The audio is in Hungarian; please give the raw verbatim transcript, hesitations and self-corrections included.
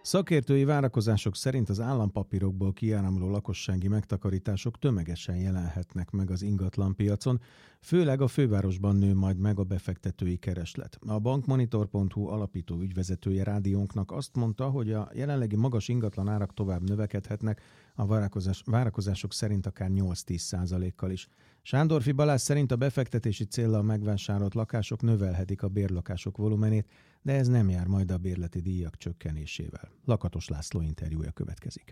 Szakértői várakozások szerint az állampapírokból kiáramló lakossági megtakarítások tömegesen jelenhetnek meg az ingatlanpiacon, főleg a fővárosban nő majd meg a befektetői kereslet. A bankmonitor pont hu alapító ügyvezetője rádiónknak azt mondta, hogy a jelenlegi magas ingatlan árak tovább növekedhetnek, a várakozás, várakozások szerint akár nyolc-tíz százalékkal is. Sándorfi Balázs szerint a befektetési céllal megvásárolt lakások növelhetik a bérlakások volumenét, de ez nem jár majd a bérleti díjak csökkenésével. Lakatos László interjúja következik.